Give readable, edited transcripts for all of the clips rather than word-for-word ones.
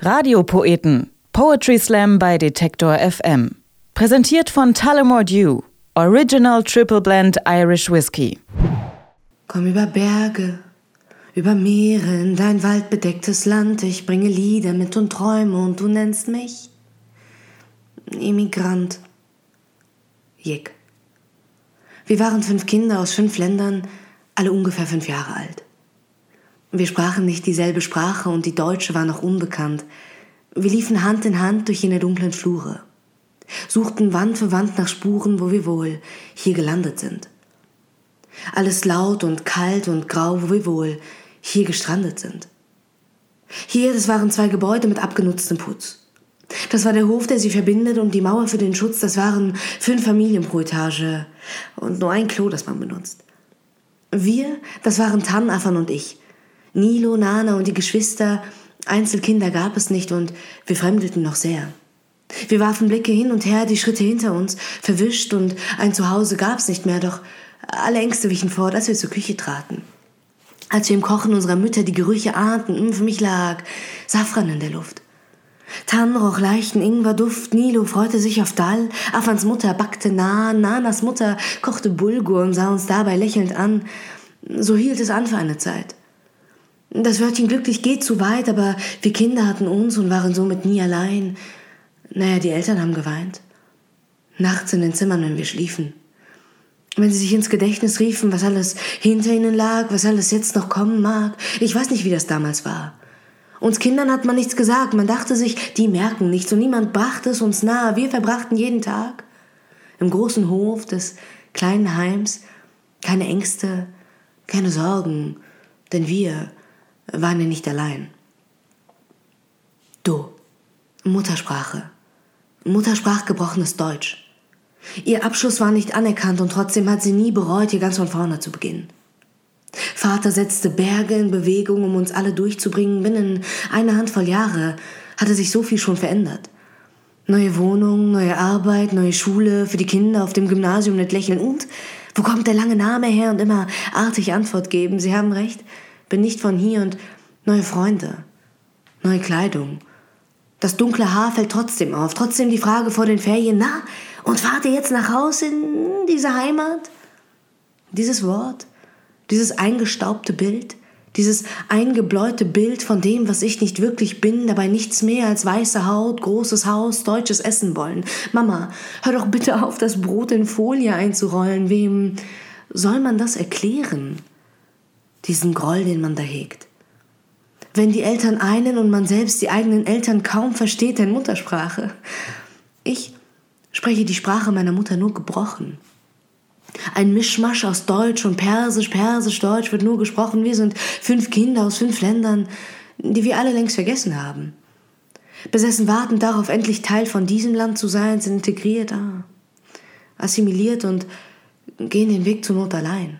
Radiopoeten. Poetry Slam bei Detektor FM. Präsentiert von Tullamore Dew. Original Triple Blend Irish Whiskey. Komm über Berge, über Meere in dein waldbedecktes Land. Ich bringe Lieder mit und Träume und du nennst mich Immigrant. Jick. Wir waren 5 Kinder aus 5 Ländern, alle ungefähr 5 Jahre alt. Wir sprachen nicht dieselbe Sprache und die Deutsche war noch unbekannt. Wir liefen Hand in Hand durch jene dunklen Flure, suchten Wand für Wand nach Spuren, wo wir wohl hier gelandet sind. Alles laut und kalt und grau, wo wir wohl hier gestrandet sind. Hier, das waren 2 Gebäude mit abgenutztem Putz. Das war der Hof, der sie verbindet, und die Mauer für den Schutz, das waren 5 Familien pro Etage und nur ein Klo, das man benutzt. Wir, das waren Tan, Afan und ich. Nilo, Nana und die Geschwister, Einzelkinder gab es nicht und wir fremdelten noch sehr. Wir warfen Blicke hin und her, die Schritte hinter uns, verwischt, und ein Zuhause gab's nicht mehr, doch alle Ängste wichen fort, als wir zur Küche traten. Als wir im Kochen unserer Mütter die Gerüche ahnten, für mich lag Safran in der Luft. Tan roch leichten Ingwerduft, Nilo freute sich auf Dal, Afans Mutter backte Naan, Nanas Mutter kochte Bulgur und sah uns dabei lächelnd an. So hielt es an für eine Zeit. Das Wörtchen glücklich geht zu weit, aber wir Kinder hatten uns und waren somit nie allein. Naja, die Eltern haben geweint. Nachts in den Zimmern, wenn wir schliefen. Wenn sie sich ins Gedächtnis riefen, was alles hinter ihnen lag, was alles jetzt noch kommen mag. Ich weiß nicht, wie das damals war. Uns Kindern hat man nichts gesagt. Man dachte sich, die merken nichts, und niemand brachte es uns nahe. Wir verbrachten jeden Tag im großen Hof des kleinen Heims. Keine Ängste, keine Sorgen, denn wir waren ja nicht allein. Du, Muttersprache. Mutter sprach gebrochenes Deutsch. Ihr Abschluss war nicht anerkannt und trotzdem hat sie nie bereut, hier ganz von vorne zu beginnen. Vater setzte Berge in Bewegung, um uns alle durchzubringen. Binnen einer Handvoll Jahre hatte sich so viel schon verändert. Neue Wohnung, neue Arbeit, neue Schule, für die Kinder auf dem Gymnasium nicht lächeln. Und wo kommt der lange Name her? Und immer artig Antwort geben. Sie haben recht, bin nicht von hier. Und neue Freunde, neue Kleidung. Das dunkle Haar fällt trotzdem auf. Trotzdem die Frage vor den Ferien: Na, und fahrt ihr jetzt nach Hause in diese Heimat? Dieses Wort, dieses eingestaubte Bild, dieses eingebläute Bild von dem, was ich nicht wirklich bin, dabei nichts mehr als weiße Haut, großes Haus, deutsches Essen wollen. Mama, hör doch bitte auf, das Brot in Folie einzurollen. Wem soll man das erklären? Diesen Groll, den man da hegt. Wenn die Eltern einen und man selbst die eigenen Eltern kaum versteht in Muttersprache. Ich spreche die Sprache meiner Mutter nur gebrochen. Ein Mischmasch aus Deutsch und Persisch, Persisch-Deutsch wird nur gesprochen. Wir sind 5 Kinder aus 5 Ländern, die wir alle längst vergessen haben. Besessen wartend darauf, endlich Teil von diesem Land zu sein, sind integriert, assimiliert und gehen den Weg zur Not allein.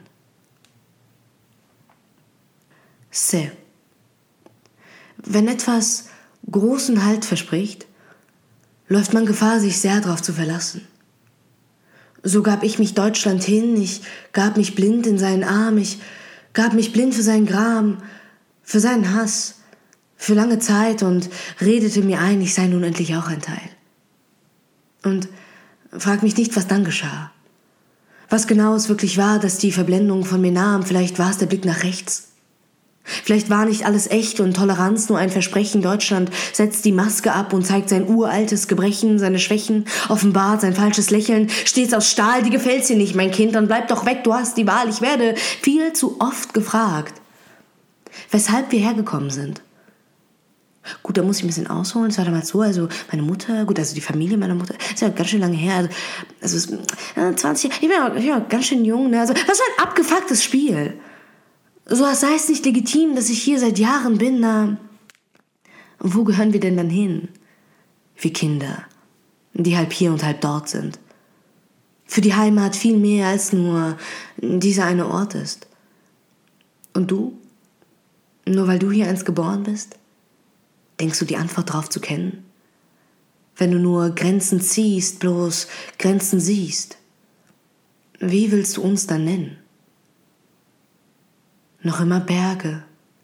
Se. Wenn etwas großen Halt verspricht, läuft man Gefahr, sich sehr darauf zu verlassen. So gab ich mich Deutschland hin, ich gab mich blind in seinen Arm, ich gab mich blind für seinen Gram, für seinen Hass, für lange Zeit und redete mir ein, ich sei nun endlich auch ein Teil. Und frag mich nicht, was dann geschah. Was genau es wirklich war, dass die Verblendung von mir nahm. Vielleicht war es der Blick nach rechts. Vielleicht war nicht alles echt und Toleranz nur ein Versprechen. Deutschland setzt die Maske ab und zeigt sein uraltes Gebrechen, seine Schwächen, offenbart sein falsches Lächeln, stets aus Stahl. Die gefällt's dir nicht, mein Kind, dann bleib doch weg, du hast die Wahl. Ich werde viel zu oft gefragt, weshalb wir hergekommen sind. Gut, da muss ich ein bisschen ausholen. Es war damals so, also meine Mutter, gut, also die Familie meiner Mutter, ist ja ganz schön lange her, also es ist 20 Jahre, ich bin ja ganz schön jung, ne? Also was für ein abgefucktes Spiel. So als sei es nicht legitim, dass ich hier seit Jahren bin, na, wo gehören wir denn dann hin? Wir Kinder, die halb hier und halb dort sind. Für die Heimat viel mehr als nur dieser eine Ort ist. Und du? Nur weil du hier einst geboren bist? Denkst du die Antwort darauf zu kennen? Wenn du nur Grenzen ziehst, bloß Grenzen siehst, wie willst du uns dann nennen? Noch immer Berge,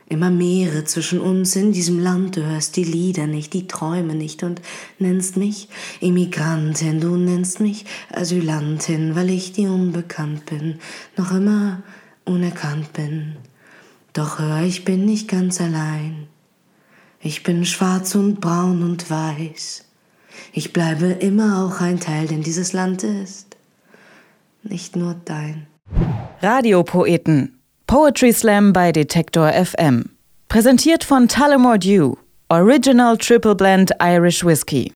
Immer Meere zwischen uns in diesem Land, du hörst die Lieder nicht, die Träume nicht und nennst mich Immigrantin, du nennst mich Asylantin, weil ich dir unbekannt bin, noch immer unerkannt bin. Doch hör, ich bin nicht ganz allein. Ich bin schwarz und braun und weiß. Ich bleibe immer auch ein Teil, denn dieses Land ist nicht nur dein. Radiopoeten. Poetry Slam bei Detektor FM. Präsentiert von Tullamore Dew. Original Triple Blend Irish Whiskey.